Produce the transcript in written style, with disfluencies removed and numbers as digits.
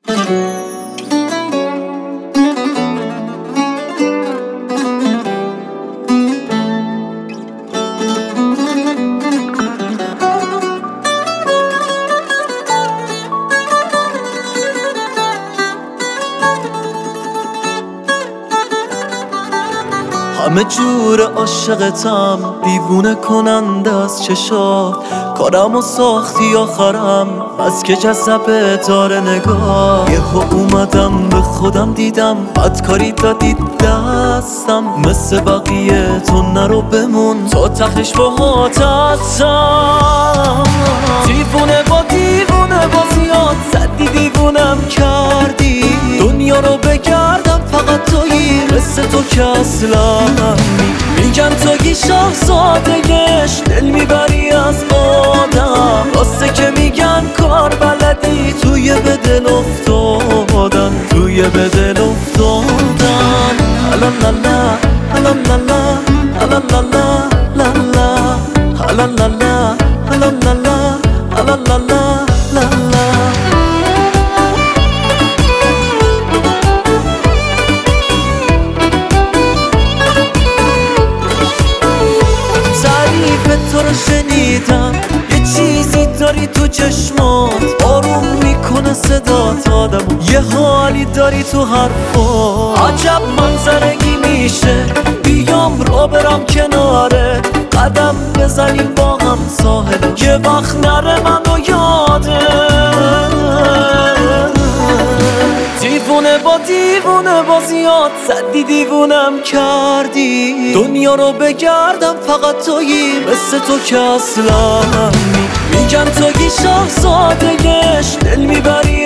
همه جور عاشقتم، دیوونه کننده از چشات، کارمو ساختی آخرم از که جذبه داره نگاه. یهو اومدم به خودم دیدم بدکاری دادی دستم، مثل بقیه تو نرو بمون تا تخش باهات هستم. دیوونه با زیاد زدی دیوونم کردی، دنیا رو بگردم فقط تویی مثل تو که اصلا میگن تویی شاهزاده‌اش، دل میبری از آدم، راسته که میگن کار بلدی توی به دل افتادن، توی به دل افتادن. هلالالا هلالالا هلالالا لالا هلالالا هلالالا هلالالا لالا. تو رو شنیدم یه چیزی داری تو چشمات، آروم میکنه صدات آدمو، یه حالی داری تو حرفات. عجب منظرگی میشه بیام را برم کناره، قدم بزنیم با هم ساحل، یه وقت نره منو یاده. دیوونه با زیاد زدی دیوونم کردی، دنیا رو بگردم فقط تویی مثل تو که اصلا میگن تویی شاهزاده‌اش، دل میبری